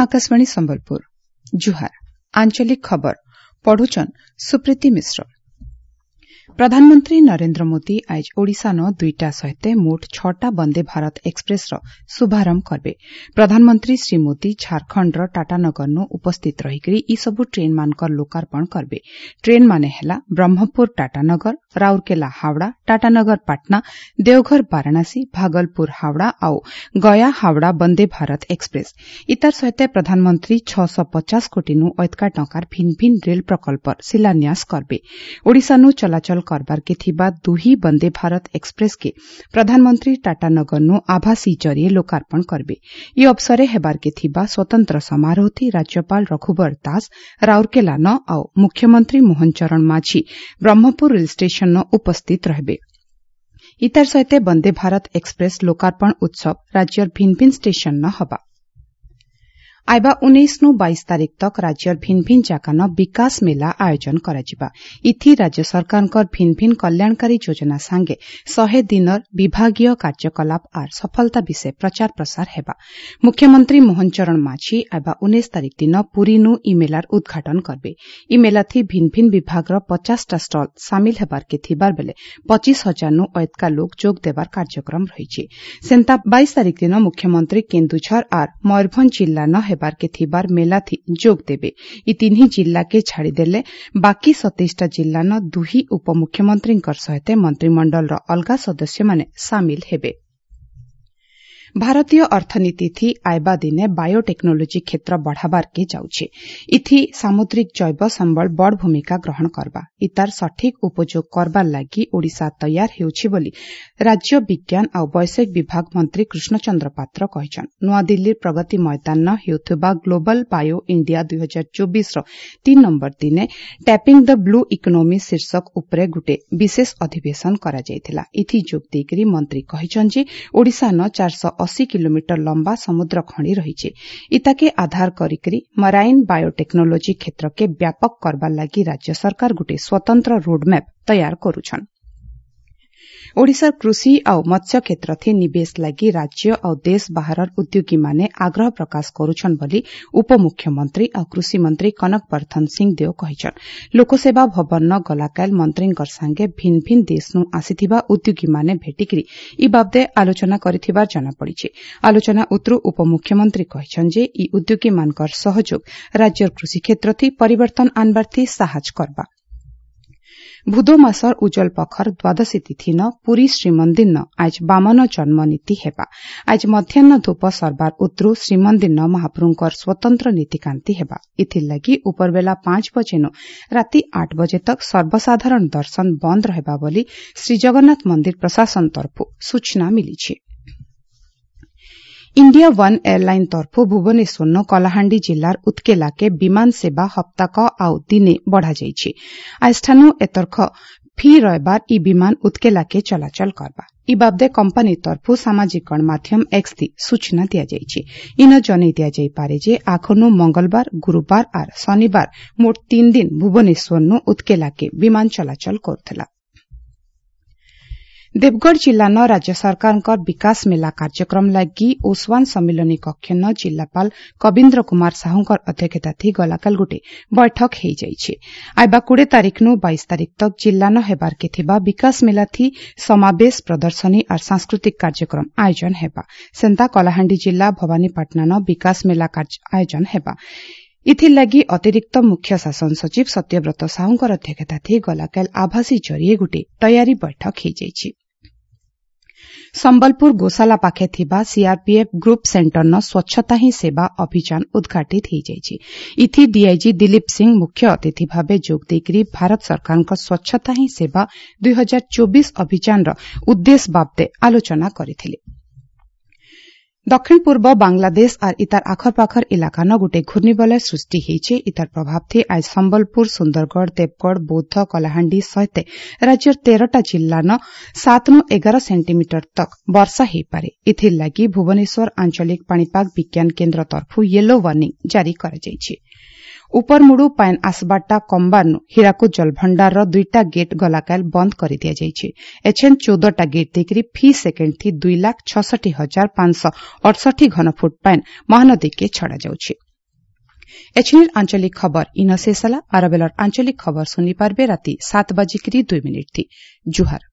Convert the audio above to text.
आकाशवाणी संबलपुर जुहार आंचलिक खबर पढ़ुचन सुप्रीति मिश्र। प्रधानमंत्री नरेन्द्र मोदी आज ओडिशान 2टा सहित मोट 6टा वंदे भारत एक्सप्रेस शुभारंभ करबे। प्रधानमंत्री श्री मोदी झारखंड टाटानगर उपस्थित रहिकरी ई सबु ट्रेन मानकर लोकार्पण करबे। ट्रेन माने हैला ब्रह्मपुर टाटानगर, राउरकेला हावड़ा, टाटानगर पाटना, देवघर वाराणसी, भागलपुर हावड़ा आउ गया हावड़ा वंदे भारत एक्सप्रेस। इतार सहित प्रधानमंत्री 650 कोटी अधिका टंकार भिन्न भिन्न रेल प्रकल्पर शिलान्यास करबे। ओडिशानु चलाचल करबार के थिबा दुही वंदे भारत एक्सप्रेस के प्रधानमंत्री टाटानगर आभासी जरिए लोकार्पण करबे। ई अवसरे हेबार के थिबा स्वतंत्र समारोह थी राज्यपाल रघुवर दास राउरकेला न आउ मुख्यमंत्री मोहन चरण माझी ब्रह्मपुर रेल स्टेशन न उपस्थित रहबे। इतार सहित वंदे भारत एक्सप्रेस लोकार्पण उत्सव राज्यर भिन्न भिन्न स्टेशन न हबा। आइबा 19-22 तारिख तक राज्यर भिन्न भिन्न जाकान विकास मेला आयोजन कराजिबा। इथि राज्य सरकारकर भिन्न भिन्न कल्याणकारी योजना सांगे 100 दिनर विभागीय कार्यकलाप आर सफलता विषय प्रचार प्रसार हेबा। मुख्यमंत्री मोहन चरण माझी आइबा 19 तारिख दिन पुरीनु ई मेलार उद्घाटन करबे। ई मेला थी भिन्न भिन्न विभागर 50टा स्टल सामिल हेबार के थिबार बेले 25,000 नु अधिका लोक जोग देबार कार्यक्रम रहिछि। 22 तारिख दिन मुख्यमंत्री केन्दुझर आर मयूरभंज जिल्ला न हेबार के थिबार मेला थी जोग देबे। ई तीनही जिल्ला के छाड़ीदेले बाकी 27टा जिल्ला न दुही उपमुख्यमंत्री सहित मंत्रिमंडल अलगा सदस्य माने सामिल हेबे। भारतीय अर्थनीति थी आइबा दिने बायोटेक्नोलोजी क्षेत्र बढ़ाबार के जाउछे। इथि सामुद्रिक जैव संबल बड़ भूमिका ग्रहण करबा। इतार सठिक उपयोग करबार लागि ओडिशा तैयार हेउछि बोली राज्य विज्ञान आ वैषयिक विभाग मंत्री कृष्णचंद्र पात्र कहिछन। नुआदिल्ली प्रगति मैदान न हेउथबा ग्लोबल बायो इंडिया 2024 3 नंबर दिने टैपिंग द ब्लू इकोनॉमी शीर्षक उपरे गुटे विशेष अधिवेशन करा जायथिला। इथि जोग देकरी मंत्री कहिछन जे ओडिशा न 480 किलोमीटर लंबा समुद्र खणी रहिछे। इताके आधार करिकरी मराइन बायोटेक्नोलोजी क्षेत्र के व्यापक करबा लागि राज्य सरकार गुटे स्वतंत्र रोडमैप तैयार करुछन। ओडिशा कृषि आ मत्स्य क्षेत्र थी निवेश लागि राज्य और देश बाहर उद्योगी माने आग्रह प्रकाश करुछन बोली उपमुख्यमंत्री आ कृषि मंत्री कनक वर्धन सिंह देव कहिछन। लोकसेवा भवन न गलाकाल मंत्रींकर संगे भिन्न भिन्न देशनु आसिथिबा उद्योगी माने भेटिकरी ई बाबदे आलोचना करिथिबार जना पड़िछे। आलोचना उत्रु उपमुख्यमंत्री कहिछन जे ई उद्योगी मानकर सहयोग राज्यर कृषि क्षेत्र थी परिवर्तन आनबार थी साहस करबा। भूदो मासर उज्जवल पखर द्वादशी तिथि न पुरी श्रीमंदिर न आज वामन जन्म नीति हेबा। आज मध्याह्न धूप सरबार उत्रु श्रीमंदिर न महाप्रभुंकर स्वतंत्र नीतिकांति हेबा। इथिर लागि उपरबेला 5 बजे न राति 8 बजे तक सर्वसाधारण दर्शन बंद रहेबा बोली श्री जगन्नाथ मंदिर प्रशासन तरफु सूचना मिलिछि। इंडिया वन एयरलाइन तरफु भुवनेश्वर न कलाहांडी जिल्लार उत्केला के विमान सेवा हप्ताक आउ दिने बढ़ा जाइछि। आजठानु एतर्ख फी रविवार ई विमान उत्केला के चलाचल करबा। ई बाबदे कंपनी तरफु सामाजिक गणमाध्यम एक्स थी सूचना दिया जाइछि। इन जनै दिया जाई पारे जे आखनु मंगलबार, गुरुवार आर शनिवार मोट 3 दिन भुवनेश्वर नु उत्केला के विमान चलाचल करथला। देवगढ़ जिल्ला न राज्य सरकारकर विकास मेला कार्यक्रम लागि ओसवान सम्मिलनी कक्ष न जिल्लापाल कविन्द्र कुमार साहुंकर अध्यक्षता थी गलाकाल गुटे बैठक हेइ जाइछे। आइबा 20 तारिख नु 22 तारिख तक जिल्ला न हेबार के थिबा विकास मेला थी समावेश प्रदर्शनी और सांस्कृतिक कार्यक्रम आयोजन हेबा। सेंता कलाहांडी जिल्ला भवानीपाटना न विकास मेला आयोजन हेबा। इथिर लागि अतिरिक्त मुख्य शासन सचिव सत्यव्रत साहुंकर अध्यक्षता थी गलाकाल आभासी जरिए गुटे तयारी बैठक हेइ जाइछे। संबलपुर गोशाला पाखे थिबा सीआरपीएफ ग्रुप सेंटर न स्वच्छता ही सेवा अभियान उद्घाटित हो जाइछि। इथि डीआईजी दिलीप सिंह मुख्य अतिथि भावे जोग देकरी भारत सरकार स्वच्छता ही सेवा 2024 अभियान उद्देश्य बाबदे आलोचना करिथिले। दक्षिण पूर्व बांग्लादेश और इतार आखरपाखर इलाका न गुटे घूर्णिबलय सृष्टि हेइछे। इतार प्रभाव थी आज संबलपुर, सुंदरगढ़, देवगढ़, बौद्ध, कलाहांडी सहित राज्यर 13टा जिल्ला न 7 नु 11 सेंटीमीटर तक वर्षा हेइपारे। इथिर लागि भुवनेश्वर आंचलिक पाणीपाग विज्ञान केन्द्र तरफु येलो वार्निंग जारी करा जाइछे। उपरमुड़ू पाइन आसबाटा कंबारनु हीराकुद जलभंडार 2टा गेट गलाकाल बंद कर दिया जाइछे। एछेन 14टा गेट देकरी फी सेकेंड थी 2,66,568 घनफुट पाइन महानदी के छड़ा जाउछे। एछिनिर आंचलिक खबर इन शेषला आरबेलर आंचलिक खबर सुनी पारबे राति 7:02 थी जुहार।